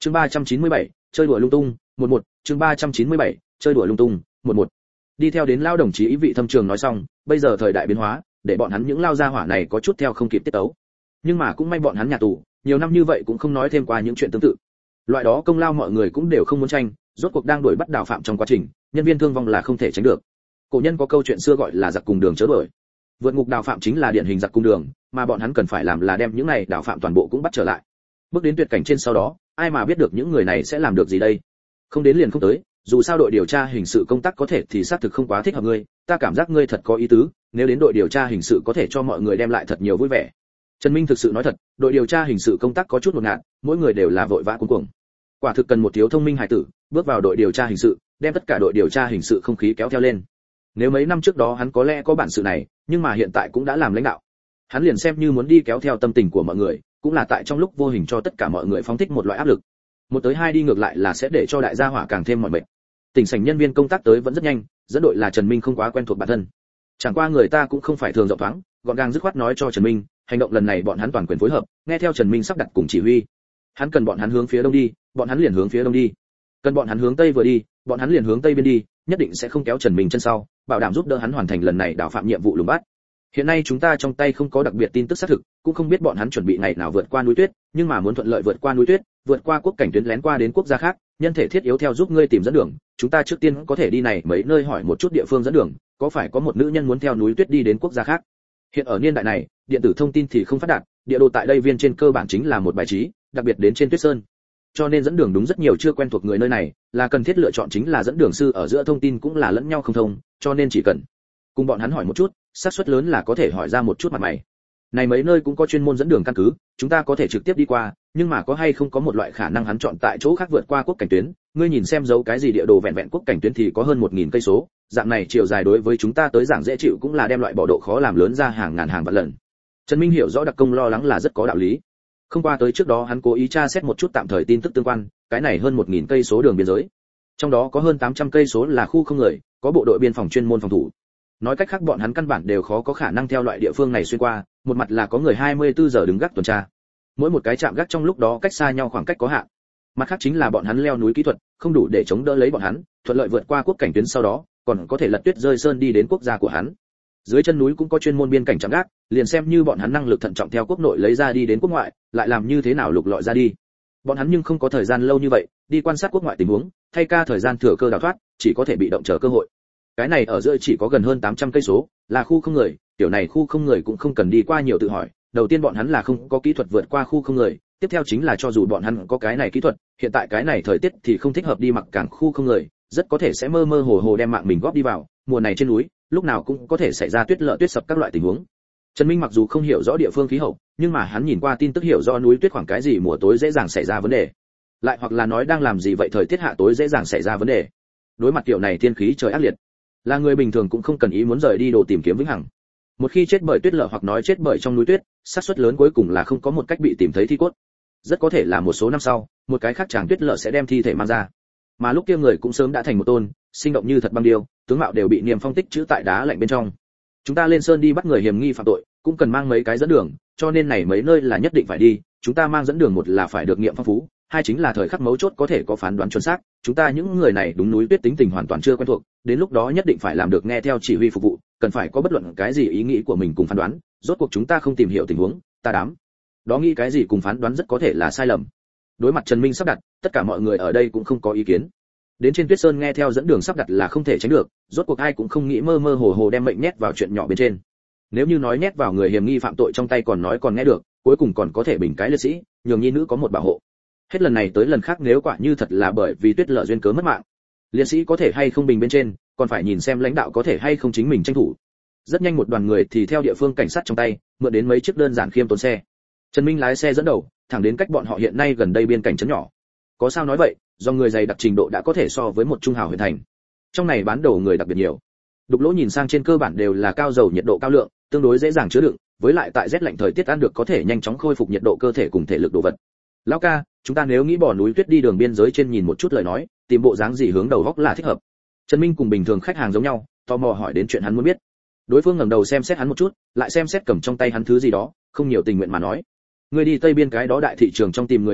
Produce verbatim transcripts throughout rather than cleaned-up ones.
Chương ba trăm chín mươi bảy, chơi đùa lung tung, một một, chương ba trăm chín mươi bảy, chơi đùa lung tung, một một. Đi theo đến lao đồng chí ý vị thâm trường nói xong, bây giờ thời đại biến hóa, để bọn hắn những lao gia hỏa này có chút theo không kịp tiết tấu. Nhưng mà cũng may bọn hắn nhà tù, nhiều năm như vậy cũng không nói thêm qua những chuyện tương tự. Loại đó công lao mọi người cũng đều không muốn tranh, rốt cuộc đang đuổi bắt đào phạm trong quá trình, nhân viên thương vong là không thể tránh được. Cổ nhân có câu chuyện xưa gọi là giặc cùng đường chớ đuổi. Vượt ngục đào phạm chính là điển hình giặc cùng đường, mà bọn hắn cần phải làm là đem những này đào phạm toàn bộ cũng bắt trở lại. Bước đến tuyệt cảnh trên sau đó, ai mà biết được những người này sẽ làm được gì đây? Không đến liền không tới, dù sao đội điều tra hình sự công tác có thể thì xác thực không quá thích hợp ngươi, ta cảm giác ngươi thật có ý tứ, nếu đến đội điều tra hình sự có thể cho mọi người đem lại thật nhiều vui vẻ. Trần Minh thực sự nói thật, đội điều tra hình sự công tác có chút ngột ngạt, mỗi người đều là vội vã cuống cuồng. Quả thực cần một thiếu thông minh hải tử, bước vào đội điều tra hình sự, đem tất cả đội điều tra hình sự không khí kéo theo lên. Nếu mấy năm trước đó hắn có lẽ có bản sự này, nhưng mà hiện tại cũng đã làm lãnh đạo. Hắn liền xem như muốn đi kéo theo tâm tình của mọi người, cũng là tại trong lúc vô hình cho tất cả mọi người phóng thích một loại áp lực. Một tới hai đi ngược lại là sẽ để cho đại gia hỏa càng thêm mỏi mệt. Tỉnh sảnh nhân viên công tác tới vẫn rất nhanh, dẫn đội là Trần Minh không quá quen thuộc bản thân. Chẳng qua người ta cũng không phải thường rộng thoáng, gọn gàng dứt khoát nói cho Trần Minh, hành động lần này bọn hắn toàn quyền phối hợp, nghe theo Trần Minh sắp đặt cùng chỉ huy. Hắn cần bọn hắn hướng phía đông đi, bọn hắn liền hướng phía đông đi. Cần bọn hắn hướng tây vừa đi, bọn hắn liền hướng tây bên đi, nhất định sẽ không kéo Trần Minh chân sau, bảo đảm giúp đỡ hắn hoàn thành lần này đào phạm nhiệm vụ lùng bắt. Hiện nay chúng ta trong tay không có đặc biệt tin tức xác thực, cũng không biết bọn hắn chuẩn bị ngày nào vượt qua núi tuyết, nhưng mà muốn thuận lợi vượt qua núi tuyết, vượt qua quốc cảnh tuyến lén qua đến quốc gia khác, nhân thể thiết yếu theo giúp ngươi tìm dẫn đường, chúng ta trước tiên có thể đi này mấy nơi hỏi một chút địa phương dẫn đường, có phải có một nữ nhân muốn theo núi tuyết đi đến quốc gia khác. Hiện ở niên đại này, điện tử thông tin thì không phát đạt, địa đồ tại đây viên trên cơ bản chính là một bài trí, đặc biệt đến trên tuyết sơn. Cho nên dẫn đường đúng rất nhiều chưa quen thuộc người nơi này, là cần thiết lựa chọn chính là dẫn đường sư ở giữa thông tin cũng là lẫn nhau không thông, cho nên chỉ cần cùng bọn hắn hỏi một chút, xác suất lớn là có thể hỏi ra một chút mặt mày. Này mấy nơi cũng có chuyên môn dẫn đường căn cứ, chúng ta có thể trực tiếp đi qua, nhưng mà có hay không có một loại khả năng hắn chọn tại chỗ khác vượt qua quốc cảnh tuyến, ngươi nhìn xem dấu cái gì địa đồ vẹn vẹn quốc cảnh tuyến thì có hơn một nghìn cây số, dạng này chiều dài đối với chúng ta tới giảng dễ chịu cũng là đem loại bỏ độ khó làm lớn ra hàng ngàn hàng vạn lần. Trần Minh hiểu rõ đặc công lo lắng là rất có đạo lý. Không qua tới trước đó hắn cố ý tra xét một chút tạm thời tin tức tương quan, cái này hơn một nghìn cây số đường biên giới. Trong đó có hơn tám trăm cây số là khu không người, có bộ đội biên phòng chuyên môn phòng thủ. Nói cách khác bọn hắn căn bản đều khó có khả năng theo loại địa phương này xuyên qua, một mặt là có người hai mươi tư giờ đứng gác tuần tra. Mỗi một cái trạm gác trong lúc đó cách xa nhau khoảng cách có hạn. Mặt khác chính là bọn hắn leo núi kỹ thuật, không đủ để chống đỡ lấy bọn hắn, thuận lợi vượt qua quốc cảnh tuyến sau đó, còn có thể lật tuyết rơi sơn đi đến quốc gia của hắn. Dưới chân núi cũng có chuyên môn biên cảnh trạm gác, liền xem như bọn hắn năng lực thận trọng theo quốc nội lấy ra đi đến quốc ngoại, lại làm như thế nào lục lọi ra đi. Bọn hắn nhưng không có thời gian lâu như vậy, đi quan sát quốc ngoại tình huống, thay ca thời gian thừa cơ đào thoát, chỉ có thể bị động chờ cơ hội. Cái này ở giữa chỉ có gần hơn tám trăm cây số, là khu không người, tiểu này khu không người cũng không cần đi qua nhiều tự hỏi, đầu tiên bọn hắn là không có kỹ thuật vượt qua khu không người, tiếp theo chính là cho dù bọn hắn có cái này kỹ thuật, hiện tại cái này thời tiết thì không thích hợp đi mặc cảng khu không người, rất có thể sẽ mơ mơ hồ hồ đem mạng mình góp đi vào, mùa này trên núi, lúc nào cũng có thể xảy ra tuyết lở tuyết sập các loại tình huống. Trần Minh mặc dù không hiểu rõ địa phương khí hậu, nhưng mà hắn nhìn qua tin tức hiểu rõ núi tuyết khoảng cái gì mùa tối dễ dàng xảy ra vấn đề. Lại hoặc là nói đang làm gì vậy thời tiết hạ tối dễ dàng xảy ra vấn đề. Đối mặt kiểu này thiên khí trời ác liệt, là người bình thường cũng không cần ý muốn rời đi đồ tìm kiếm vĩnh hằng. Một khi chết bởi tuyết lở hoặc nói chết bởi trong núi tuyết, xác suất lớn cuối cùng là không có một cách bị tìm thấy thi cốt. Rất có thể là một số năm sau, một cái khác chàng tuyết lở sẽ đem thi thể mang ra. Mà lúc kia người cũng sớm đã thành một tôn, sinh động như thật băng điêu, tướng mạo đều bị niềm phong tích chữ tại đá lạnh bên trong. Chúng ta lên sơn đi bắt người hiểm nghi phạm tội, cũng cần mang mấy cái dẫn đường, cho nên này mấy nơi là nhất định phải đi, chúng ta mang dẫn đường một là phải được nghiệm phong phú, hai chính là thời khắc mấu chốt có thể có phán đoán chuẩn xác, chúng ta những người này đúng núi tuyết tính tình hoàn toàn chưa quen thuộc, đến lúc đó nhất định phải làm được nghe theo chỉ huy phục vụ, cần phải có bất luận cái gì ý nghĩ của mình cùng phán đoán, rốt cuộc chúng ta không tìm hiểu tình huống, ta đám đó nghĩ cái gì cùng phán đoán rất có thể là sai lầm. Đối mặt Trần Minh sắp đặt, tất cả mọi người ở đây cũng không có ý kiến. Đến trên tuyết sơn nghe theo dẫn đường sắp đặt là không thể tránh được, rốt cuộc ai cũng không nghĩ mơ mơ hồ hồ đem mệnh nhét vào chuyện nhỏ bên trên. Nếu như nói nhét vào người hiểm nghi phạm tội trong tay còn nói còn nghe được, cuối cùng còn có thể bình cái liệt sĩ, nhường nhi nữ có một bảo hộ. Hết lần này tới lần khác nếu quả như thật là bởi vì tuyết lở duyên cớ mất mạng, liệt sĩ có thể hay không bình bên trên, còn phải nhìn xem lãnh đạo có thể hay không chính mình tranh thủ. Rất nhanh một đoàn người thì theo địa phương cảnh sát trong tay, mượn đến mấy chiếc đơn giản khiêm tốn xe. Trần Minh lái xe dẫn đầu, thẳng đến cách bọn họ hiện nay gần đây biên cảnh trấn nhỏ. Có sao nói vậy, do người dày đặc trình độ đã có thể so với một trung hào huyện thành. Trong này bán đồ người đặc biệt nhiều. Đục lỗ nhìn sang trên cơ bản đều là cao dầu nhiệt độ cao lượng, tương đối dễ dàng chứa đựng, với lại tại rét lạnh thời tiết ăn được có thể nhanh chóng khôi phục nhiệt độ cơ thể cùng thể lực đồ vật. Lão ca, chúng ta nếu nghĩ bỏ núi tuyết đi đường biên giới trên nhìn một chút lời nói, tìm bộ dáng gì hướng đầu góc là thích hợp. Trần Minh cùng bình thường khách hàng giống nhau, tò mò hỏi đến chuyện hắn muốn biết. Đối phương ngẩng đầu xem xét hắn một chút, lại xem xét cầm trong tay hắn thứ gì đó, không nhiều tình nguyện mà nói: "Ngươi đi tây biên cái đó đại thị trường trong tìm người là được,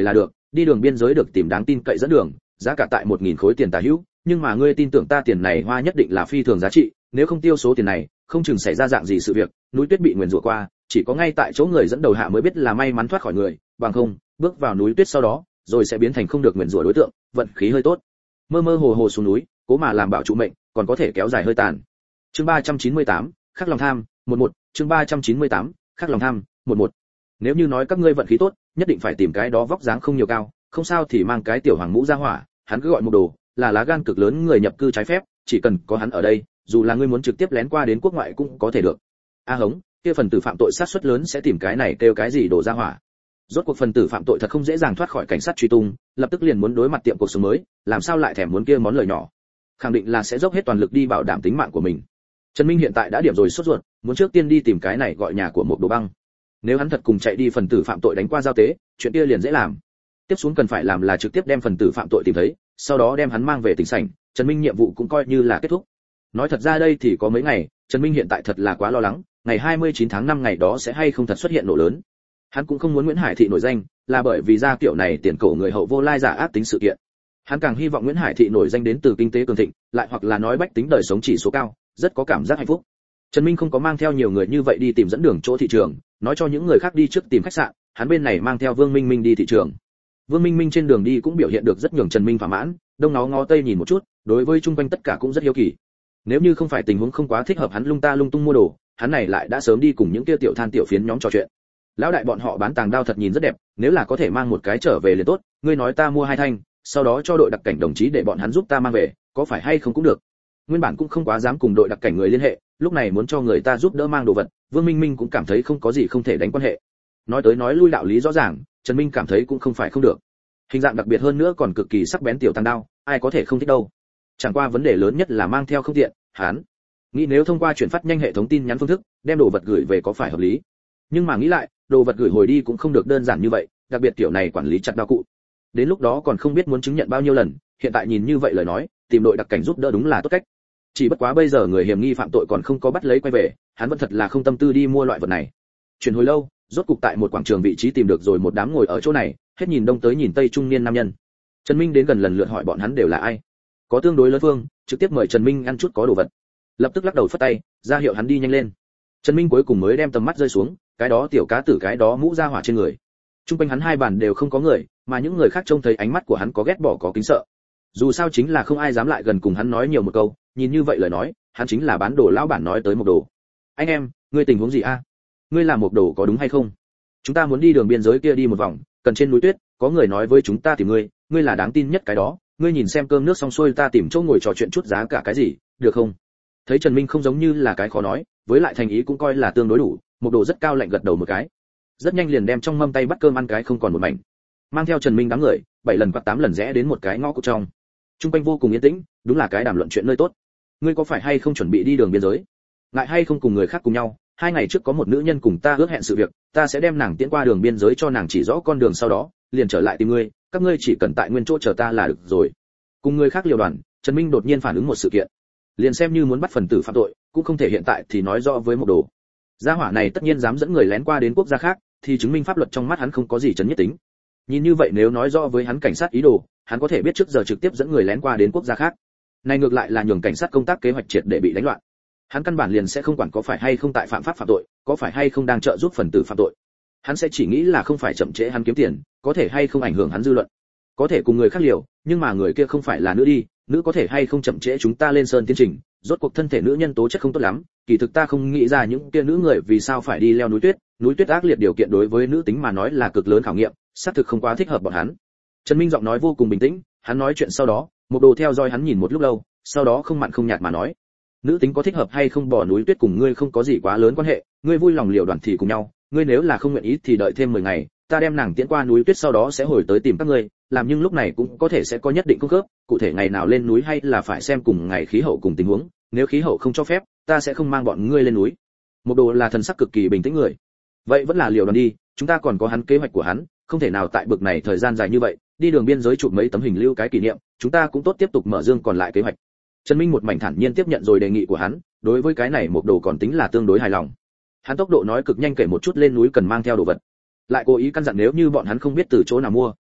đi đường biên giới được tìm đáng tin cậy dẫn đường, giá cả tại một nghìn khối tiền tà hữu, nhưng mà ngươi tin tưởng ta, tiền này hoa nhất định là phi thường giá trị, nếu không tiêu số tiền này, không chừng xảy ra dạng gì sự việc, núi tuyết bị nguyền rủa qua, chỉ có ngay tại chỗ người dẫn đầu hạ mới biết là may mắn thoát khỏi người, bằng không, bước vào núi tuyết sau đó, rồi sẽ biến thành không được nguyền rủa đối tượng, vận khí hơi tốt. Mơ mơ hồ hồ xuống núi, cố mà làm bảo trụ mệnh, còn có thể kéo dài hơi tàn. Chương ba trăm chín mươi tám, khắc lòng tham, một một, chương ba trăm chín mươi tám, khắc lòng tham, một một. Nếu như nói các ngươi vận khí tốt, nhất định phải tìm cái đó vóc dáng không nhiều cao, không sao thì mang cái tiểu hoàng mũ ra hỏa, hắn cứ gọi một đồ, là lá gan cực lớn người nhập cư trái phép, chỉ cần có hắn ở đây, dù là ngươi muốn trực tiếp lén qua đến quốc ngoại cũng có thể được. A hống, kia phần tử phạm tội sát suất lớn sẽ tìm cái này kêu cái gì đổ ra hỏa. Rốt cuộc phần tử phạm tội thật không dễ dàng thoát khỏi cảnh sát truy tung, lập tức liền muốn đối mặt tiệm cuộc sống mới, làm sao lại thèm muốn kia món lời nhỏ. Khẳng định là sẽ dốc hết toàn lực đi bảo đảm tính mạng của mình. Trần Minh hiện tại đã điểm rồi sốt ruột, muốn trước tiên đi tìm cái này gọi nhà của một đồ băng. Nếu hắn thật cùng chạy đi phần tử phạm tội đánh qua giao tế, chuyện kia liền dễ làm. Tiếp xuống cần phải làm là trực tiếp đem phần tử phạm tội tìm thấy, sau đó đem hắn mang về tỉnh sảnh, Trần Minh nhiệm vụ cũng coi như là kết thúc. Nói thật ra đây thì có mấy ngày, Trần Minh hiện tại thật là quá lo lắng, ngày hai mươi chín tháng năm ngày đó sẽ hay không thật xuất hiện nổ lớn. Hắn cũng không muốn Nguyễn Hải Thị nổi danh, là bởi vì ra kiểu này tiền cổ người hậu vô lai giả ác tính sự kiện. Hắn càng hy vọng Nguyễn Hải Thị nổi danh đến từ kinh tế cường thịnh, lại hoặc là nói bách tính đời sống chỉ số cao, rất có cảm giác hạnh phúc. Trần Minh không có mang theo nhiều người như vậy đi tìm dẫn đường chỗ thị trường, nói cho những người khác đi trước tìm khách sạn, hắn bên này mang theo Vương Minh Minh đi thị trường. Vương Minh Minh trên đường đi cũng biểu hiện được rất nhường Trần Minh thỏa mãn, đông nó ngó tây nhìn một chút, đối với chung quanh tất cả cũng rất hiếu kỳ. Nếu như không phải tình huống không quá thích hợp hắn lung ta lung tung mua đồ, hắn này lại đã sớm đi cùng những kia tiểu than tiểu phiến nhóm trò chuyện. Lão đại bọn họ bán tàng đao thật nhìn rất đẹp, nếu là có thể mang một cái trở về liền tốt, ngươi nói ta mua hai thanh, sau đó cho đội đặc cảnh đồng chí để bọn hắn giúp ta mang về, có phải hay không cũng được. Nguyên bản cũng không quá dám cùng đội đặc cảnh người liên hệ, lúc này muốn cho người ta giúp đỡ mang đồ vật, Vương Minh Minh cũng cảm thấy không có gì không thể đánh quan hệ. Nói tới nói lui đạo lý rõ ràng, Trần Minh cảm thấy cũng không phải không được. Hình dạng đặc biệt hơn nữa còn cực kỳ sắc bén tiểu tàng đao, ai có thể không thích đâu. Chẳng qua vấn đề lớn nhất là mang theo không tiện, hắn nghĩ nếu thông qua chuyển phát nhanh hệ thống tin nhắn phương thức, đem đồ vật gửi về có phải hợp lý. Nhưng mà nghĩ lại, đồ vật gửi hồi đi cũng không được đơn giản như vậy, đặc biệt kiểu này quản lý chặt đao cụ. Đến lúc đó còn không biết muốn chứng nhận bao nhiêu lần, hiện tại nhìn như vậy lời nói, tìm đội đặc cảnh giúp đỡ đúng là tốt cách. Chỉ bất quá bây giờ người hiểm nghi phạm tội còn không có bắt lấy quay về, hắn vẫn thật là không tâm tư đi mua loại vật này. Chuyển hồi lâu, rốt cục tại một quảng trường vị trí tìm được rồi một đám ngồi ở chỗ này, hết nhìn đông tới nhìn tây trung niên nam nhân. Trần Minh đến gần lần lượt hỏi bọn hắn đều là ai. Có tương đối lớn phương, trực tiếp mời Trần Minh ăn chút có đồ vật. Lập tức lắc đầu phất tay, ra hiệu hắn đi nhanh lên. Trần Minh cuối cùng mới đem tầm mắt rơi xuống, cái đó tiểu cá tử cái đó mũ ra hỏa trên người. Trung quanh hắn hai bàn đều không có người, mà những người khác trông thấy ánh mắt của hắn có ghét bỏ có kính sợ. Dù sao chính là không ai dám lại gần cùng hắn nói nhiều một câu, nhìn như vậy lời nói, hắn chính là bán đồ lão bản nói tới một đồ. Anh em, ngươi tình huống gì a? Ngươi làm một đồ có đúng hay không? Chúng ta muốn đi đường biên giới kia đi một vòng, cần trên núi tuyết, có người nói với chúng ta tìm ngươi, ngươi là đáng tin nhất cái đó, ngươi nhìn xem cơm nước xong xuôi ta tìm chỗ ngồi trò chuyện chút giá cả cái gì, được không? Thấy Trần Minh không giống như là cái khó nói, với lại thành ý cũng coi là tương đối đủ, một đồ rất cao lạnh gật đầu một cái. Rất nhanh liền đem trong mâm tay bắt cơm ăn cái không còn một mảnh. Mang theo Trần Minh đám người, bảy lần quạt tám lần rẽ đến một cái ngõ cụt trong. Trung quanh vô cùng yên tĩnh, đúng là cái đàm luận chuyện nơi tốt. Ngươi có phải hay không chuẩn bị đi đường biên giới? Ngại hay không cùng người khác cùng nhau? Hai ngày trước có một nữ nhân cùng ta ước hẹn sự việc, ta sẽ đem nàng tiễn qua đường biên giới cho nàng chỉ rõ con đường, sau đó liền trở lại tìm ngươi, các ngươi chỉ cần tại nguyên chỗ chờ ta là được rồi. Cùng người khác liều đoàn, Trần Minh đột nhiên phản ứng một sự kiện. Liền xem như muốn bắt phần tử phạm tội, cũng không thể hiện tại thì nói rõ với một đồ. Gia hỏa này tất nhiên dám dẫn người lén qua đến quốc gia khác, thì chứng minh pháp luật trong mắt hắn không có gì chấn nhất tính. Nhìn như vậy nếu nói rõ với hắn cảnh sát ý đồ, hắn có thể biết trước giờ trực tiếp dẫn người lén qua đến quốc gia khác. Này ngược lại là nhường cảnh sát công tác kế hoạch triệt để bị đánh loạn. Hắn căn bản liền sẽ không quản có phải hay không tại phạm pháp phạm tội, có phải hay không đang trợ giúp phần tử phạm tội. Hắn sẽ chỉ nghĩ là không phải chậm trễ hắn kiếm tiền, có thể hay không ảnh hưởng hắn dư luận. Có thể cùng người khác liều, nhưng mà người kia không phải là nữ đi, nữ có thể hay không chậm trễ chúng ta lên sơn tiến trình, rốt cuộc thân thể nữ nhân tố chất không tốt lắm, kỳ thực ta không nghĩ ra những kia nữ người vì sao phải đi leo núi tuyết, núi tuyết ác liệt điều kiện đối với nữ tính mà nói là cực lớn khảo nghiệm, xác thực không quá thích hợp bọn hắn. Trần Minh giọng nói vô cùng bình tĩnh, hắn nói chuyện sau đó, một đồ theo dõi hắn nhìn một lúc lâu, sau đó không mặn không nhạt mà nói, nữ tính có thích hợp hay không bỏ núi tuyết cùng ngươi không có gì quá lớn quan hệ, ngươi vui lòng liều đoàn thì cùng nhau, ngươi nếu là không nguyện ý thì đợi thêm mười ngày, ta đem nàng tiễn qua núi tuyết sau đó sẽ hồi tới tìm các ngươi, làm nhưng lúc này cũng có thể sẽ có nhất định không khớp, cụ thể ngày nào lên núi hay là phải xem cùng ngày khí hậu cùng tình huống, nếu khí hậu không cho phép, ta sẽ không mang bọn ngươi lên núi. Một đồ là thần sắc cực kỳ bình tĩnh người. Vậy vẫn là liều đoàn đi, chúng ta còn có hắn kế hoạch của hắn, không thể nào tại bực này thời gian dài như vậy, đi đường biên giới chụp mấy tấm hình lưu cái kỷ niệm, chúng ta cũng tốt tiếp tục mở dương còn lại kế hoạch. Trần Minh một mảnh thản nhiên tiếp nhận rồi đề nghị của hắn, đối với cái này một đồ còn tính là tương đối hài lòng. Hắn tốc độ nói cực nhanh, kể một chút lên núi cần mang theo đồ vật, lại cố ý căn dặn nếu như bọn hắn không biết từ chỗ nào mua,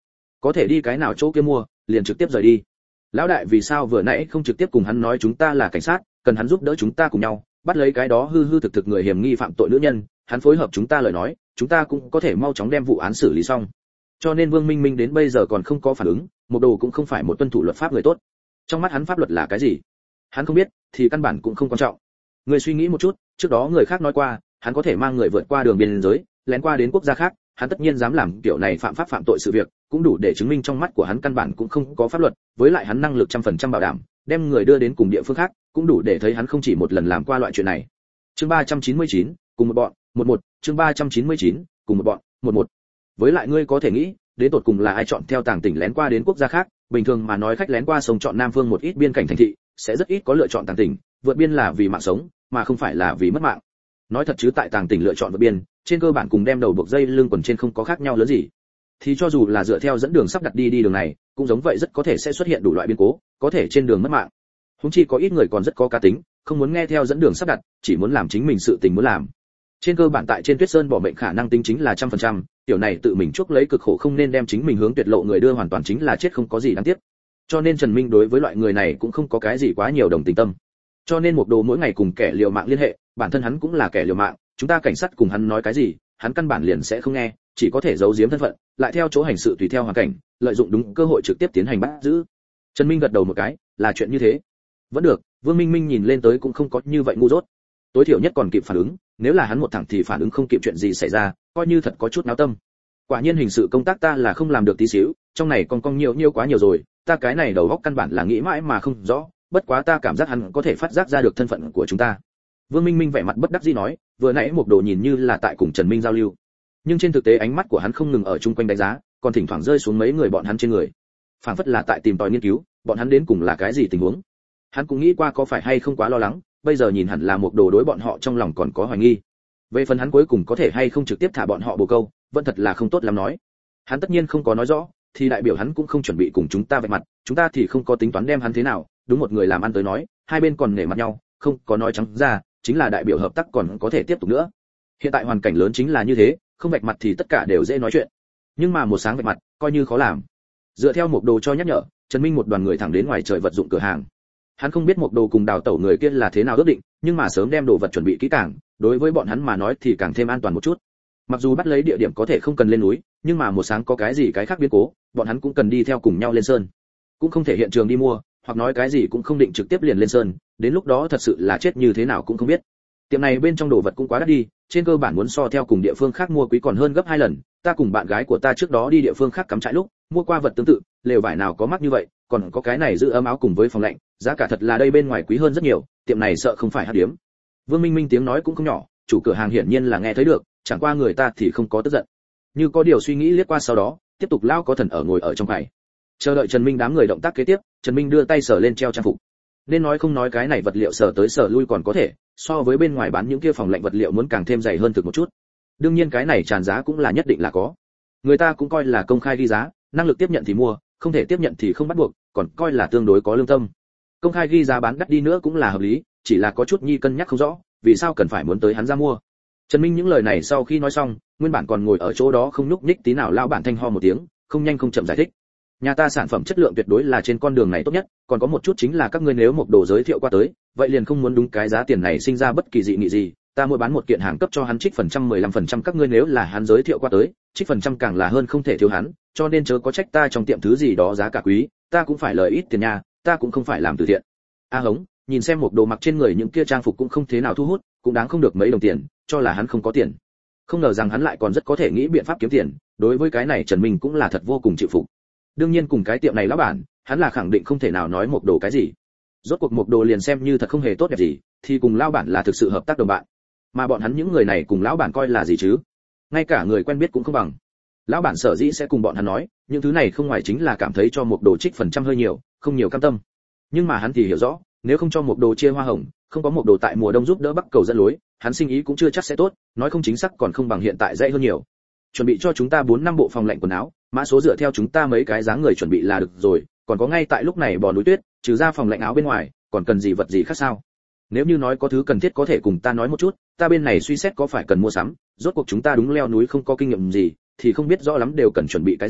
có thể đi cái nào chỗ kia mua, liền trực tiếp rời đi. Lão đại vì sao vừa nãy không trực tiếp cùng hắn nói chúng ta là cảnh sát, cần hắn giúp đỡ chúng ta cùng nhau bắt lấy cái đó hư hư thực thực người hiểm nghi phạm tội nữ nhân, hắn phối hợp chúng ta lời nói, chúng ta cũng có thể mau chóng đem vụ án xử lý xong. Cho nên Vương Minh Minh đến bây giờ còn không có phản ứng, Mộc Đồ cũng không phải một tuân thủ luật pháp người tốt. Trong mắt hắn pháp luật là cái gì? Hắn không biết, thì căn bản cũng không quan trọng. Người suy nghĩ một chút, trước đó người khác nói qua, hắn có thể mang người vượt qua đường biên giới, lén qua đến quốc gia khác, hắn tất nhiên dám làm kiểu này phạm pháp phạm tội sự việc, cũng đủ để chứng minh trong mắt của hắn căn bản cũng không có pháp luật, với lại hắn năng lực trăm phần trăm bảo đảm, đem người đưa đến cùng địa phương khác, cũng đủ để thấy hắn không chỉ một lần làm qua loại chuyện này. Chương ba trăm chín mươi chín, cùng một bọn, một một, chương ba trăm chín mươi chín, cùng một bọn, một một. Với lại ngươi có thể nghĩ, đến tột cùng là ai chọn theo tàng tỉnh lén qua đến quốc gia khác, bình thường mà nói khách lén qua sông chọn Nam Phương một ít biên cảnh thành thị, sẽ rất ít có lựa chọn tàng tỉnh, vượt biên là vì mạng sống, mà không phải là vì mất mạng. Nói thật chứ tại tàng tỉnh lựa chọn vượt biên, trên cơ bản cùng đem đầu buộc dây lưng quần trên không có khác nhau lớn gì. Thì cho dù là dựa theo dẫn đường sắp đặt đi đi đường này, cũng giống vậy rất có thể sẽ xuất hiện đủ loại biến cố, có thể trên đường mất mạng. Huống chi có ít người còn rất có cá tính, không muốn nghe theo dẫn đường sắp đặt, chỉ muốn làm chính mình sự tình muốn làm. Trên cơ bản tại trên Tuyết Sơn bỏ mệnh khả năng tính chính là trăm phần trăm, tiểu này tự mình chuốc lấy cực khổ không nên đem chính mình hướng tuyệt lộ người đưa hoàn toàn chính là chết không có gì đáng tiếc. Cho nên Trần Minh đối với loại người này cũng không có cái gì quá nhiều đồng tình tâm. Cho nên Mộc Đồ mỗi ngày cùng kẻ liều mạng liên hệ, bản thân hắn cũng là kẻ liều mạng, chúng ta cảnh sát cùng hắn nói cái gì, hắn căn bản liền sẽ không nghe, chỉ có thể giấu giếm thân phận, lại theo chỗ hành sự tùy theo hoàn cảnh, lợi dụng đúng cơ hội trực tiếp tiến hành bắt giữ. Trần Minh gật đầu một cái, là chuyện như thế. Vẫn được, Vương Minh Minh nhìn lên tới cũng không có như vậy ngu dốt. Tối thiểu nhất còn kịp phản ứng, nếu là hắn một thẳng thì phản ứng không kịp chuyện gì xảy ra, coi như thật có chút náo tâm. Quả nhiên hình sự công tác ta là không làm được tí xíu, trong này còn cong nhiều nhiều quá nhiều rồi, ta cái này đầu óc căn bản là nghĩ mãi mà không rõ, bất quá ta cảm giác hắn có thể phát giác ra được thân phận của chúng ta. Vương Minh Minh vẻ mặt bất đắc dĩ nói, vừa nãy Mộc Đồ nhìn như là tại cùng Trần Minh giao lưu, nhưng trên thực tế ánh mắt của hắn không ngừng ở chung quanh đánh giá, còn thỉnh thoảng rơi xuống mấy người bọn hắn trên người, phảng phất là tại tìm tòi nghiên cứu, bọn hắn đến cùng là cái gì tình huống. Hắn cũng nghĩ qua có phải hay không quá lo lắng, bây giờ nhìn hẳn là Mộc Đồ đối bọn họ trong lòng còn có hoài nghi. Về phần hắn cuối cùng có thể hay không trực tiếp thả bọn họ bồ câu, vẫn thật là không tốt lắm nói. Hắn tất nhiên không có nói rõ, thì đại biểu hắn cũng không chuẩn bị cùng chúng ta vạch mặt, chúng ta thì không có tính toán đem hắn thế nào, đúng một người làm ăn tới nói, hai bên còn nể mặt nhau, không có nói trắng ra, chính là đại biểu hợp tác còn có thể tiếp tục nữa. Hiện tại hoàn cảnh lớn chính là như thế, không vạch mặt thì tất cả đều dễ nói chuyện, nhưng mà một sáng vạch mặt, coi như khó làm. Dựa theo Mộc Đồ cho nhắc nhở, Trần Minh một đoàn người thẳng đến ngoài trời vật dụng cửa hàng. Hắn không biết Mộc Đồ cùng đào tẩu người kia là thế nào ước định, nhưng mà sớm đem đồ vật chuẩn bị kỹ càng, đối với bọn hắn mà nói thì càng thêm an toàn một chút. Mặc dù bắt lấy địa điểm có thể không cần lên núi, nhưng mà một sáng có cái gì cái khác biến cố, bọn hắn cũng cần đi theo cùng nhau lên sơn. Cũng không thể hiện trường đi mua, hoặc nói cái gì cũng không định trực tiếp liền lên sơn, đến lúc đó thật sự là chết như thế nào cũng không biết. Tiệm này bên trong đồ vật cũng quá đắt đi, trên cơ bản muốn so theo cùng địa phương khác mua quý còn hơn gấp hai lần. Ta cùng bạn gái của ta trước đó đi địa phương khác cắm trại lúc, mua qua vật tương tự, lều vải nào có mắc như vậy, còn có cái này giữ ấm áo cùng với phòng lạnh, giá cả thật là đây bên ngoài quý hơn rất nhiều, tiệm này sợ không phải hắc điếm. Vương Minh Minh tiếng nói cũng không nhỏ, chủ cửa hàng hiển nhiên là nghe thấy được, chẳng qua người ta thì không có tức giận. Như có điều suy nghĩ liếc qua sau đó, tiếp tục lao có thần ở ngồi ở trong quầy. Chờ đợi Trần Minh đám người động tác kế tiếp, Trần Minh đưa tay sờ lên treo trang phục. Nên nói không nói cái này vật liệu sờ tới sờ lui còn có thể, so với bên ngoài bán những kia phòng lạnh vật liệu muốn càng thêm dày hơn thực một chút. Đương nhiên cái này tràn giá cũng là nhất định là có. Người ta cũng coi là công khai ghi giá, năng lực tiếp nhận thì mua, không thể tiếp nhận thì không bắt buộc, còn coi là tương đối có lương tâm. Công khai ghi giá bán đắt đi nữa cũng là hợp lý, chỉ là có chút nhi cân nhắc không rõ, vì sao cần phải muốn tới hắn ra mua. Trần Minh những lời này sau khi nói xong, nguyên bản còn ngồi ở chỗ đó không nhúc nhích tí nào lao bản thanh ho một tiếng, không nhanh không chậm giải thích. Nhà ta sản phẩm chất lượng tuyệt đối là trên con đường này tốt nhất, còn có một chút chính là các ngươi nếu Mộc Đồ giới thiệu qua tới, vậy liền không muốn đúng cái giá tiền này sinh ra bất kỳ dị nghị gì, ta mua bán một kiện hàng cấp cho hắn trích phần trăm mười lăm phần trăm, các ngươi nếu là hắn giới thiệu qua tới, trích phần trăm càng là hơn không thể thiếu hắn, cho nên chớ có trách ta trong tiệm thứ gì đó giá cả quý, ta cũng phải lời ít tiền nha, ta cũng không phải làm từ thiện. A Hống, nhìn xem Mộc Đồ mặc trên người những kia trang phục cũng không thế nào thu hút, cũng đáng không được mấy đồng tiền, cho là hắn không có tiền. Không ngờ rằng hắn lại còn rất có thể nghĩ biện pháp kiếm tiền, đối với cái này Trần Minh cũng là thật vô cùng chịu phục. Đương nhiên cùng cái tiệm này lão bản, hắn là khẳng định không thể nào nói Mộc Đồ cái gì. Rốt cuộc Mộc Đồ liền xem như thật không hề tốt đẹp gì, thì cùng lão bản là thực sự hợp tác đồng bạn. Mà bọn hắn những người này cùng lão bản coi là gì chứ? Ngay cả người quen biết cũng không bằng. Lão bản sở dĩ sẽ cùng bọn hắn nói, những thứ này không ngoài chính là cảm thấy cho Mộc Đồ trích phần trăm hơi nhiều, không nhiều cam tâm. Nhưng mà hắn thì hiểu rõ, nếu không cho Mộc Đồ chia hoa hồng, không có Mộc Đồ tại mùa đông giúp đỡ Bắc Cầu dẫn lối, hắn sinh ý cũng chưa chắc sẽ tốt, nói không chính xác còn không bằng hiện tại dễ hơn nhiều. Chuẩn bị cho chúng ta bốn năm bộ phòng lạnh quần áo, mã số dựa theo chúng ta mấy cái dáng người chuẩn bị là được rồi, còn có ngay tại lúc này bò núi tuyết, trừ ra phòng lạnh áo bên ngoài, còn cần gì vật gì khác sao? Nếu như nói có thứ cần thiết có thể cùng ta nói một chút, ta bên này suy xét có phải cần mua sắm, rốt cuộc chúng ta đúng leo núi không có kinh nghiệm gì, thì không biết rõ lắm đều cần chuẩn bị cái gì,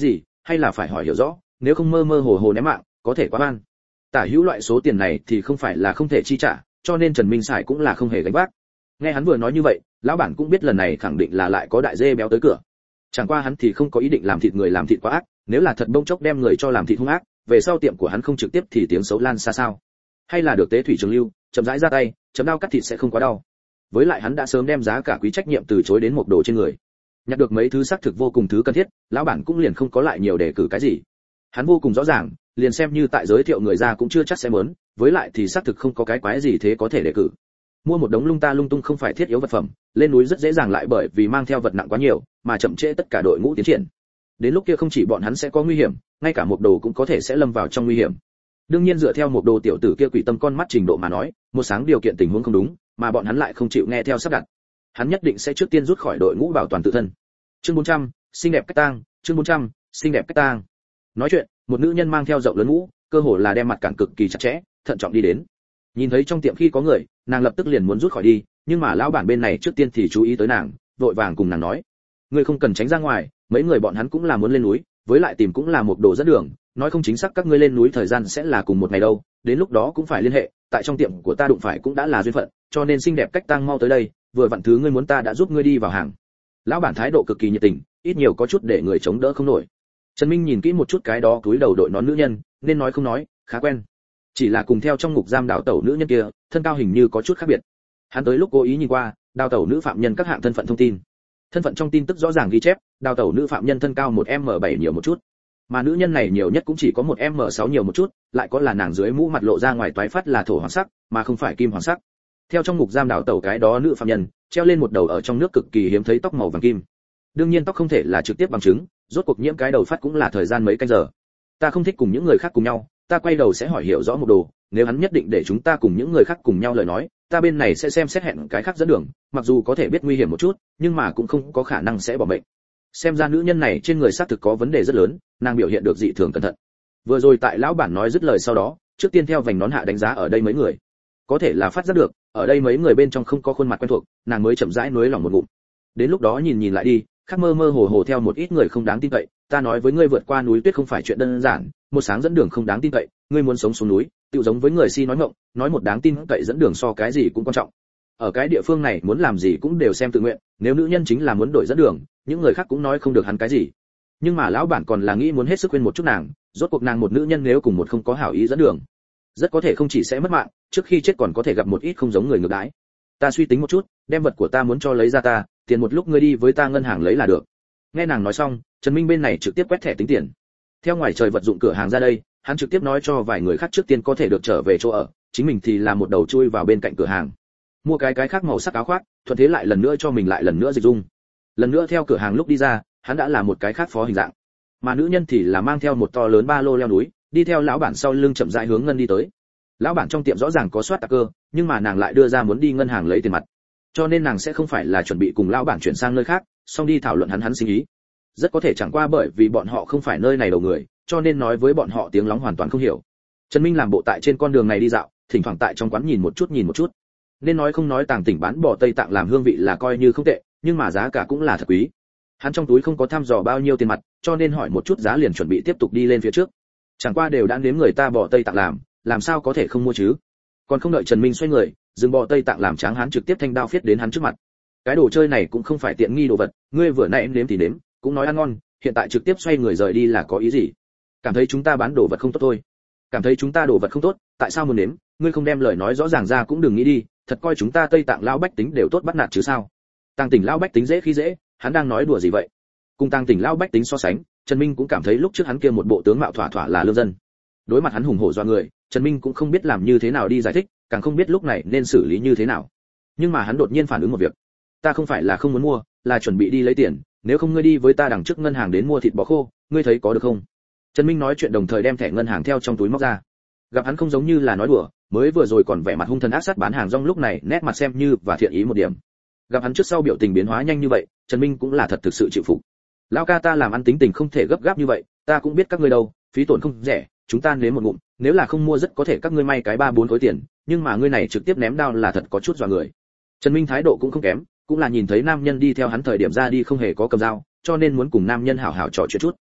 hay là phải hỏi hiểu rõ, nếu không mơ mơ hồ hồ ném mạng, có thể quá van. Tả hữu loại số tiền này thì không phải là không thể chi trả, cho nên Trần Minh Sải cũng là không hề gánh vác. Nghe hắn vừa nói như vậy, lão bản cũng biết lần này khẳng định là lại có đại dê béo tới cửa. Chẳng qua hắn thì không có ý định làm thịt người làm thịt quá ác, nếu là thật bông chốc đem người cho làm thịt hung ác, về sau tiệm của hắn không trực tiếp thì tiếng xấu lan xa sao? Hay là được tế thủy trường lưu, chậm rãi ra tay, chấm đao cắt thịt sẽ không quá đau. Với lại hắn đã sớm đem giá cả quý trách nhiệm từ chối đến một đồ trên người. Nhặt được mấy thứ xác thực vô cùng thứ cần thiết, lão bản cũng liền không có lại nhiều để cử cái gì. Hắn vô cùng rõ ràng, liền xem như tại giới thiệu người ra cũng chưa chắc sẽ muốn, với lại thì xác thực không có cái quái gì thế có thể đề cử. Mua một đống lung ta lung tung không phải thiết yếu vật phẩm, lên núi rất dễ dàng lại bởi vì mang theo vật nặng quá nhiều, mà chậm trễ tất cả đội ngũ tiến triển. Đến lúc kia không chỉ bọn hắn sẽ có nguy hiểm, ngay cả một đồ cũng có thể sẽ lâm vào trong nguy hiểm. Đương nhiên dựa theo một đồ tiểu tử kia quỷ tâm con mắt trình độ mà nói, một sáng điều kiện tình huống không đúng, mà bọn hắn lại không chịu nghe theo sắp đặt. Hắn nhất định sẽ trước tiên rút khỏi đội ngũ bảo toàn tự thân. Chương bốn trăm, xinh đẹp cách tang, chương bốn trăm, xinh đẹp cách tang. Nói chuyện, một nữ nhân mang theo rộng lớn mũ, cơ hồ là đem mặt cản cực kỳ chặt chẽ, thận trọng đi đến. Nhìn thấy trong tiệm khi có người, nàng lập tức liền muốn rút khỏi đi, nhưng mà lão bản bên này trước tiên thì chú ý tới nàng, vội vàng cùng nàng nói: "Ngươi không cần tránh ra ngoài, mấy người bọn hắn cũng là muốn lên núi, với lại tìm cũng là một đồ dẫn đường, nói không chính xác các ngươi lên núi thời gian sẽ là cùng một ngày đâu, đến lúc đó cũng phải liên hệ, tại trong tiệm của ta đụng phải cũng đã là duyên phận, cho nên xinh đẹp cách tang mau tới đây, vừa vặn thứ ngươi muốn ta đã giúp ngươi đi vào hàng." Lão bản thái độ cực kỳ nhiệt tình, ít nhiều có chút để người chống đỡ không nổi. Trần Minh nhìn kỹ một chút cái đó túi đầu đội nón nữ nhân, nên nói không nói, khá quen. Chỉ là cùng theo trong ngục giam đào tẩu nữ nhân kia, thân cao hình như có chút khác biệt. Hắn tới lúc cố ý nhìn qua, đào tẩu nữ phạm nhân các hạng thân phận thông tin. Thân phận trong tin tức rõ ràng ghi chép, đào tẩu nữ phạm nhân thân cao một em bảy nhiều một chút, mà nữ nhân này nhiều nhất cũng chỉ có một em sáu nhiều một chút, lại có là nàng dưới mũ mặt lộ ra ngoài toái phát là thổ hoàng sắc, mà không phải kim hoàng sắc. Theo trong ngục giam đào tẩu cái đó nữ phạm nhân, treo lên một đầu ở trong nước cực kỳ hiếm thấy tóc màu vàng kim. Đương nhiên tóc không thể là trực tiếp bằng chứng, rốt cuộc nhiễm cái đầu phát cũng là thời gian mấy canh giờ. Ta không thích cùng những người khác cùng nhau, ta quay đầu sẽ hỏi hiểu rõ một đồ, nếu hắn nhất định để chúng ta cùng những người khác cùng nhau lời nói, ta bên này sẽ xem xét hẹn cái khác dẫn đường, mặc dù có thể biết nguy hiểm một chút, nhưng mà cũng không có khả năng sẽ bỏ mệnh. Xem ra nữ nhân này trên người xác thực có vấn đề rất lớn, nàng biểu hiện được dị thường cẩn thận. Vừa rồi tại lão bản nói dứt lời sau đó, trước tiên theo vành nón hạ đánh giá ở đây mấy người, có thể là phát giác được, ở đây mấy người bên trong không có khuôn mặt quen thuộc, nàng mới chậm rãi nuối lòng một ngụm. Đến lúc đó nhìn nhìn lại đi, khác mơ mơ hồ hồ theo một ít người không đáng tin cậy, ta nói với ngươi vượt qua núi tuyết không phải chuyện đơn giản, một sáng dẫn đường không đáng tin cậy, ngươi muốn sống xuống núi, tự giống với người si nói ngọng, nói một đáng tin cậy dẫn đường so cái gì cũng quan trọng. Ở cái địa phương này muốn làm gì cũng đều xem tự nguyện, nếu nữ nhân chính là muốn đổi dẫn đường, những người khác cũng nói không được hắn cái gì. Nhưng mà lão bản còn là nghĩ muốn hết sức khuyên một chút nàng, rốt cuộc nàng một nữ nhân nếu cùng một không có hảo ý dẫn đường, rất có thể không chỉ sẽ mất mạng, trước khi chết còn có thể gặp một ít không giống người ngược đãi. Ta suy tính một chút, đem vật của ta muốn cho lấy ra ta, tiền một lúc ngươi đi với ta ngân hàng lấy là được. Nghe nàng nói xong, Trần Minh bên này trực tiếp quét thẻ tính tiền. Theo ngoài trời vật dụng cửa hàng ra đây, hắn trực tiếp nói cho vài người khác trước tiên có thể được trở về chỗ ở, chính mình thì là một đầu chui vào bên cạnh cửa hàng, mua cái cái khác màu sắc áo khoác, thuận thế lại lần nữa cho mình lại lần nữa dịch dung. Lần nữa theo cửa hàng lúc đi ra, hắn đã là một cái khác phó hình dạng, mà nữ nhân thì là mang theo một to lớn ba lô leo núi, đi theo lão bản sau lưng chậm rãi hướng ngân đi tới. Lão bản trong tiệm rõ ràng có soát tạc cơ, nhưng mà nàng lại đưa ra muốn đi ngân hàng lấy tiền mặt, cho nên nàng sẽ không phải là chuẩn bị cùng lão bản chuyển sang nơi khác, xong đi thảo luận hắn hắn sinh ý. Rất có thể chẳng qua bởi vì bọn họ không phải nơi này đầu người, cho nên nói với bọn họ tiếng lóng hoàn toàn không hiểu. Trần Minh làm bộ tại trên con đường này đi dạo, thỉnh thoảng tại trong quán nhìn một chút nhìn một chút. Nên nói không nói Tàng Tỉnh bán bò Tây Tạng làm hương vị là coi như không tệ, nhưng mà giá cả cũng là thật quý. Hắn trong túi không có thăm dò bao nhiêu tiền mặt, cho nên hỏi một chút giá liền chuẩn bị tiếp tục đi lên phía trước. Chẳng qua đều đã nếm người ta bò Tây Tạng làm, làm sao có thể không mua chứ? Còn không đợi Trần Minh xoay người, dừng bò Tây Tạng làm tráng hắn trực tiếp thanh đao phiết đến hắn trước mặt. Cái đồ chơi này cũng không phải tiện nghi đồ vật, ngươi vừa nãy em nếm thì nếm, cũng nói ăn ngon, hiện tại trực tiếp xoay người rời đi là có ý gì? Cảm thấy chúng ta bán đồ vật không tốt thôi. Cảm thấy chúng ta đồ vật không tốt, tại sao muốn nếm? Ngươi không đem lời nói rõ ràng ra cũng đừng nghĩ đi, thật coi chúng ta Tây Tạng lão bách tính đều tốt bắt nạt chứ sao? Tàng Tỉnh lão bách tính dễ khi dễ, hắn đang nói đùa gì vậy? Cùng Tàng Tỉnh lão bách tính so sánh, Trần Minh cũng cảm thấy lúc trước hắn kia một bộ tướng mạo thỏa thỏa là lương dân. Đối mặt hắn hùng hổ doa người, Trần Minh cũng không biết làm như thế nào đi giải thích, càng không biết lúc này nên xử lý như thế nào. Nhưng mà hắn đột nhiên phản ứng một việc, ta không phải là không muốn mua, là chuẩn bị đi lấy tiền, nếu không ngươi đi với ta đằng trước ngân hàng đến mua thịt bò khô, ngươi thấy có được không? Trần Minh nói chuyện đồng thời đem thẻ ngân hàng theo trong túi móc ra. Gặp hắn không giống như là nói đùa, mới vừa rồi còn vẻ mặt hung thần ác sát bán hàng rong lúc này nét mặt xem như và thiện ý một điểm. Gặp hắn trước sau biểu tình biến hóa nhanh như vậy, Trần Minh cũng là thật thực sự chịu phục. Lão ca ta làm ăn tính tình không thể gấp gáp như vậy, ta cũng biết các ngươi đâu, phí tổn không rẻ, chúng ta nếm một ngụm, nếu là không mua rất có thể các ngươi may cái ba bốn khối tiền, nhưng mà ngươi này trực tiếp ném đao là thật có chút dọa người. Trần Minh thái độ cũng không kém, cũng là nhìn thấy nam nhân đi theo hắn thời điểm ra đi không hề có cầm dao, cho nên muốn cùng nam nhân hảo hảo trò chuyện chút.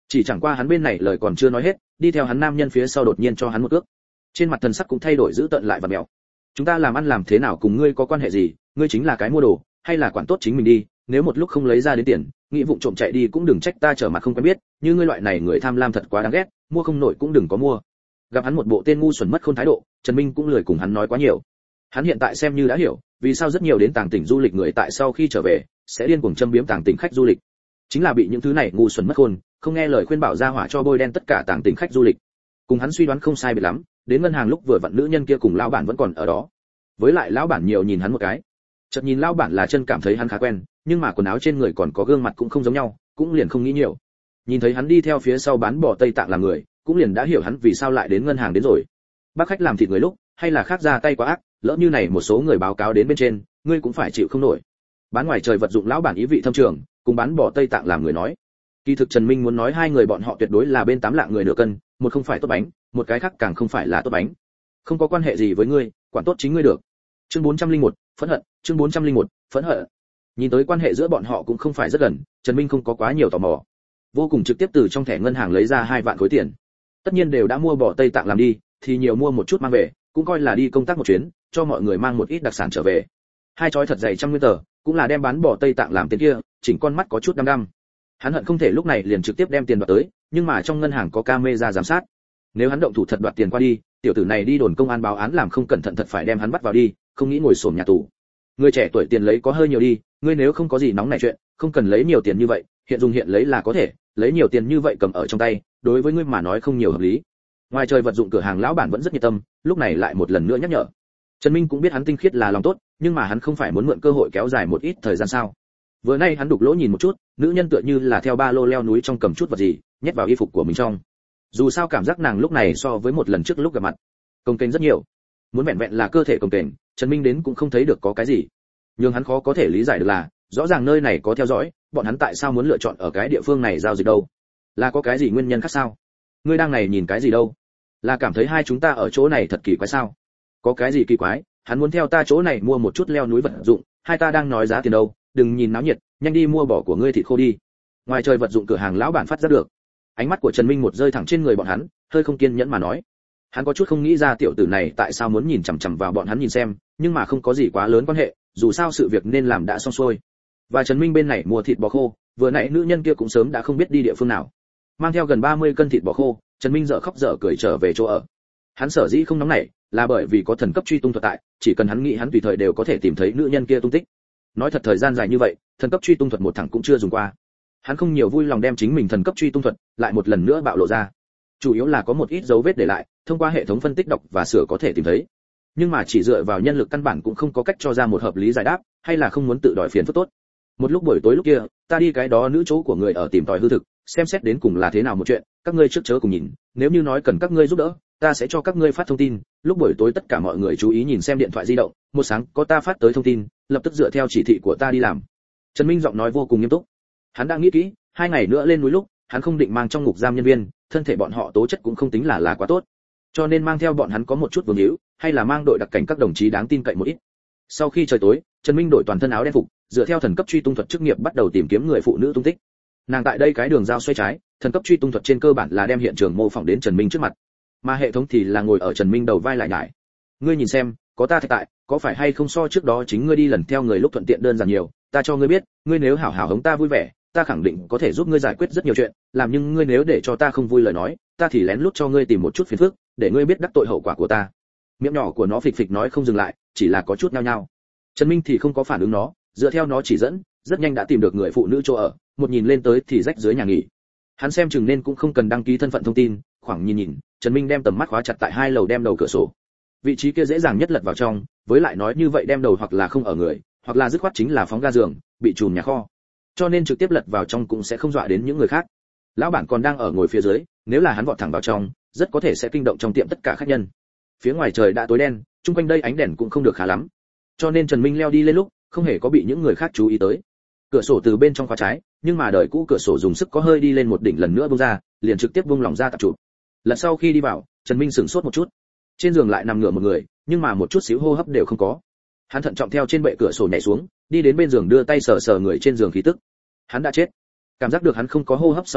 Chỉ chẳng qua hắn bên này lời còn chưa nói hết, đi theo hắn nam nhân phía sau đột nhiên cho hắn một cước. Trên mặt thần sắc cũng thay đổi dữ tợn lại và mèo. Chúng ta làm ăn làm thế nào cùng ngươi có quan hệ gì, ngươi chính là cái mua đồ, hay là quản tốt chính mình đi, nếu một lúc không lấy ra đến tiền, nghĩ vụng trộm chạy đi cũng đừng trách ta trở mặt không quen biết, như ngươi loại này người tham lam thật quá đáng ghét, mua không nổi cũng đừng có mua. Gặp hắn một bộ tên ngu xuẩn mất khôn thái độ, Trần Minh cũng lười cùng hắn nói quá nhiều. Hắn hiện tại xem như đã hiểu, vì sao rất nhiều đến Tàng Tỉnh du lịch người tại sau khi trở về sẽ điên cuồng châm biếm Tàng Tỉnh khách du lịch, chính là bị những thứ này ngu xuẩn mất khôn, không nghe lời khuyên bảo ra hỏa cho bôi đen tất cả Tàng Tỉnh khách du lịch. Cùng hắn suy đoán không sai biệt lắm, đến ngân hàng lúc vừa vặn nữ nhân kia cùng lão bản vẫn còn ở đó. Với lại lão bản nhiều nhìn hắn một cái, chợt nhìn lão bản là chân cảm thấy hắn khá quen, nhưng mà quần áo trên người còn có gương mặt cũng không giống nhau, cũng liền không nghĩ nhiều. Nhìn thấy hắn đi theo phía sau bán bò Tây Tạng làm người, cũng liền đã hiểu hắn vì sao lại đến ngân hàng đến rồi. Bác khách làm thịt người lúc, hay là khác ra tay quá ác, lỡ như này một số người báo cáo đến bên trên, ngươi cũng phải chịu không nổi. Bán ngoài trời vật dụng lão bản ý vị thâm trường, cùng bán bò Tây Tạng làm người nói. Kỳ thực Trần Minh muốn nói hai người bọn họ tuyệt đối là bên tám lạng người nửa cân, một không phải tốt bánh, một cái khác càng không phải là tốt bánh. Không có quan hệ gì với ngươi, quản tốt chính ngươi được. Chương bốn trăm lẻ một, phẫn hận, chương bốn trăm lẻ một, phẫn hận. Nhìn tới quan hệ giữa bọn họ cũng không phải rất gần, Trần Minh không có quá nhiều tò mò. Vô cùng trực tiếp từ trong thẻ ngân hàng lấy ra hai vạn khối tiền. Tất nhiên đều đã mua bò Tây Tạng làm đi, thì nhiều mua một chút mang về, cũng coi là đi công tác một chuyến, cho mọi người mang một ít đặc sản trở về. Hai chói thật dày trăm nguyên tờ, cũng là đem bán bò Tây Tạng làm tiền kia, chỉnh con mắt có chút đăm đăm. Hắn hận không thể lúc này liền trực tiếp đem tiền đoạt tới, nhưng mà trong ngân hàng có camera giám sát. Nếu hắn động thủ thật đoạt tiền qua đi, tiểu tử này đi đồn công an báo án làm không cẩn thận thật phải đem hắn bắt vào đi, không nghĩ ngồi xổm nhà tù. Người trẻ tuổi tiền lấy có hơi nhiều đi, ngươi nếu không có gì nóng này chuyện, không cần lấy nhiều tiền như vậy, hiện dùng hiện lấy là có thể, lấy nhiều tiền như vậy cầm ở trong tay, đối với ngươi mà nói không nhiều hợp lý. Ngoài trời vật dụng cửa hàng lão bản vẫn rất nhiệt tâm, lúc này lại một lần nữa nhắc nhở. Trần Minh cũng biết hắn tinh khiết là lòng tốt, nhưng mà hắn không phải muốn mượn cơ hội kéo dài một ít thời gian sao? Vừa nay hắn đục lỗ nhìn một chút, nữ nhân tựa như là theo ba lô leo núi trong cầm chút vật gì, nhét vào y phục của mình trong. Dù sao cảm giác nàng lúc này so với một lần trước lúc gặp mặt, công kênh rất nhiều. Muốn vẹn vẹn là cơ thể công kênh, Trần Minh đến cũng không thấy được có cái gì. Nhưng hắn khó có thể lý giải được là, rõ ràng nơi này có theo dõi, bọn hắn tại sao muốn lựa chọn ở cái địa phương này giao dịch đâu? Là có cái gì nguyên nhân khác sao? Ngươi đang này nhìn cái gì đâu? Là cảm thấy hai chúng ta ở chỗ này thật kỳ quái sao? Có cái gì kỳ quái? Hắn muốn theo ta chỗ này mua một chút leo núi vật dụng, hai ta đang nói giá tiền đâu, đừng nhìn náo nhiệt, nhanh đi mua bò của ngươi thịt khô đi. Ngoài trời vật dụng cửa hàng lão bản phát giác được. Ánh mắt của Trần Minh một rơi thẳng trên người bọn hắn, hơi không kiên nhẫn mà nói. Hắn có chút không nghĩ ra tiểu tử này tại sao muốn nhìn chằm chằm vào bọn hắn nhìn xem, nhưng mà không có gì quá lớn quan hệ, dù sao sự việc nên làm đã xong xuôi. Và Trần Minh bên này mua thịt bò khô, vừa nãy nữ nhân kia cũng sớm đã không biết đi địa phương nào. Mang theo gần ba mươi cân thịt bò khô, Trần Minh dở khóc dở cười trở về chỗ ở. Hắn sở dĩ không nóng nảy, là bởi vì có thần cấp truy tung thuật tại, chỉ cần hắn nghĩ hắn tùy thời đều có thể tìm thấy nữ nhân kia tung tích. Nói thật thời gian dài như vậy, thần cấp truy tung thuật một thằng cũng chưa dùng qua. Hắn không nhiều vui lòng đem chính mình thần cấp truy tung thuật lại một lần nữa bạo lộ ra. Chủ yếu là có một ít dấu vết để lại, thông qua hệ thống phân tích đọc và sửa có thể tìm thấy. Nhưng mà chỉ dựa vào nhân lực căn bản cũng không có cách cho ra một hợp lý giải đáp, hay là không muốn tự đòi phiền phức tốt. Một lúc buổi tối lúc kia, ta đi cái đó nữ chỗ của người ở tìm tòi hư thực, xem xét đến cùng là thế nào một chuyện, các ngươi trước chớ cùng nhìn, nếu như nói cần các ngươi giúp đỡ, ta sẽ cho các ngươi phát thông tin. Lúc buổi tối tất cả mọi người chú ý nhìn xem điện thoại di động, một sáng có ta phát tới thông tin, lập tức dựa theo chỉ thị của ta đi làm. Trần Minh giọng nói vô cùng nghiêm túc. Hắn đã nghĩ kỹ, hai ngày nữa lên núi lúc, hắn không định mang trong ngục giam nhân viên, thân thể bọn họ tố chất cũng không tính là là quá tốt, cho nên mang theo bọn hắn có một chút vương hữu, hay là mang đội đặc cảnh các đồng chí đáng tin cậy một ít. Sau khi trời tối, Trần Minh đổi toàn thân áo đen phục, dựa theo thần cấp truy tung thuật chức nghiệp bắt đầu tìm kiếm người phụ nữ tung tích. Nàng tại đây cái đường giao xoay trái, thần cấp truy tung thuật trên cơ bản là đem hiện trường mô phỏng đến Trần Minh trước mặt, mà hệ thống thì là ngồi ở Trần Minh đầu vai lại nhải. Ngươi nhìn xem, có ta tại, có phải hay không so trước đó chính ngươi đi lần theo người lúc thuận tiện đơn giản nhiều, ta cho ngươi biết, ngươi nếu hảo hảo hống ta vui vẻ, ta khẳng định có thể giúp ngươi giải quyết rất nhiều chuyện, làm nhưng ngươi nếu để cho ta không vui lời nói, ta thì lén lút cho ngươi tìm một chút phiền phức, để ngươi biết đắc tội hậu quả của ta. Miệng nhỏ của nó phịch phịch nói không dừng lại, chỉ là có chút nhao nhao. Trần Minh thì không có phản ứng nó, dựa theo nó chỉ dẫn, rất nhanh đã tìm được người phụ nữ chỗ ở, một nhìn lên tới thì rách dưới nhà nghỉ. Hắn xem chừng nên cũng không cần đăng ký thân phận thông tin, khoảng nhìn nhìn, Trần Minh đem tầm mắt khóa chặt tại hai lầu đem đầu cửa sổ. Vị trí kia dễ dàng nhất lật vào trong, với lại nói như vậy đem đầu hoặc là không ở người, hoặc là dứt khoát chính là phóng ga giường, bị trùm nhà kho. Cho nên trực tiếp lật vào trong cũng sẽ không dọa đến những người khác. Lão bản còn đang ở ngồi phía dưới, nếu là hắn vọt thẳng vào trong, rất có thể sẽ kinh động trong tiệm tất cả khách nhân. Phía ngoài trời đã tối đen, chung quanh đây ánh đèn cũng không được khá lắm. Cho nên Trần Minh leo đi lên lúc, không hề có bị những người khác chú ý tới. Cửa sổ từ bên trong khóa trái, nhưng mà đời cũ cửa sổ dùng sức có hơi đi lên một đỉnh lần nữa bung ra, liền trực tiếp bung lỏng ra tập trụ. Lần sau khi đi vào, Trần Minh sửng sốt một chút. Trên giường lại nằm ngửa một người, nhưng mà một chút xíu hô hấp đều không có. Hắn thận trọng theo trên bệ cửa sổ nhảy xuống, đi đến bên giường đưa tay sờ sờ người trên giường khí tức. Hắn đã chết. Cảm giác được hắn không có hô hấp sau đó,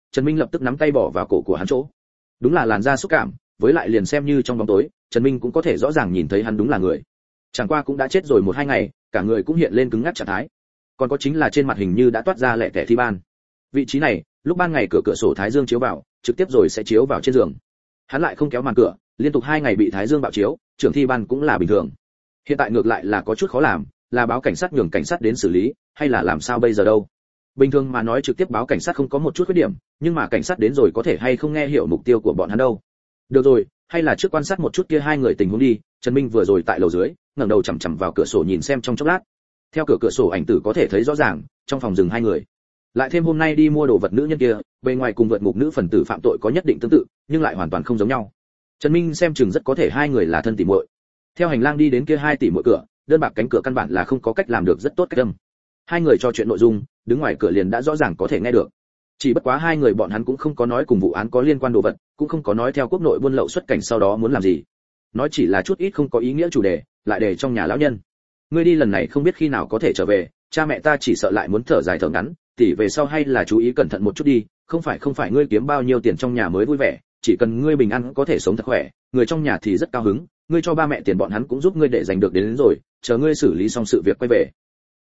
Trần Minh lập tức nắm tay bỏ vào cổ của hắn chỗ. Đúng là làn da xúc cảm, với lại liền xem như trong bóng tối, Trần Minh cũng có thể rõ ràng nhìn thấy hắn đúng là người. Chẳng qua cũng đã chết rồi một hai ngày, cả người cũng hiện lên cứng ngắc trạng thái. Còn có chính là trên mặt hình như đã toát ra lẻ tẻ thi ban. Vị trí này, lúc ban ngày cửa cửa sổ thái dương chiếu vào, trực tiếp rồi sẽ chiếu vào trên giường. Hắn lại không kéo màn cửa, liên tục hai ngày bị thái dương bạo chiếu, trưởng thi ban cũng là bình thường. Hiện tại ngược lại là có chút khó làm, là báo cảnh sát nhường cảnh sát đến xử lý, hay là làm sao bây giờ đâu? Bình thường mà nói trực tiếp báo cảnh sát không có một chút khuyết điểm, nhưng mà cảnh sát đến rồi có thể hay không nghe hiểu mục tiêu của bọn hắn đâu. Được rồi, hay là trước quan sát một chút kia hai người tình huống đi. Trần Minh vừa rồi tại lầu dưới, ngẩng đầu chằm chằm vào cửa sổ nhìn xem trong chốc lát. Theo cửa cửa sổ ảnh tử có thể thấy rõ ràng, trong phòng dừng hai người. Lại thêm hôm nay đi mua đồ vật nữ nhân kia, bề ngoài cùng vượt ngục nữ phần tử phạm tội có nhất định tương tự, nhưng lại hoàn toàn không giống nhau. Trần Minh xem chừng rất có thể hai người là thân tỉ muội. Theo hành lang đi đến kia hai tỷ muội cửa, đơn bạc cánh cửa căn bản là không có cách làm được rất tốt cách âm. Hai người trò chuyện nội dung, đứng ngoài cửa liền đã rõ ràng có thể nghe được. Chỉ bất quá hai người bọn hắn cũng không có nói cùng vụ án có liên quan đồ vật, cũng không có nói theo quốc nội buôn lậu xuất cảnh sau đó muốn làm gì. Nói chỉ là chút ít không có ý nghĩa chủ đề, lại để trong nhà lão nhân. Ngươi đi lần này không biết khi nào có thể trở về, cha mẹ ta chỉ sợ lại muốn thở dài thở ngắn, tỉ về sau hay là chú ý cẩn thận một chút đi, không phải không phải ngươi kiếm bao nhiêu tiền trong nhà mới vui vẻ, chỉ cần ngươi bình an có thể sống thật khỏe, người trong nhà thì rất cao hứng, ngươi cho ba mẹ tiền bọn hắn cũng giúp ngươi để giành được đến, đến rồi, chờ ngươi xử lý xong sự việc quay về,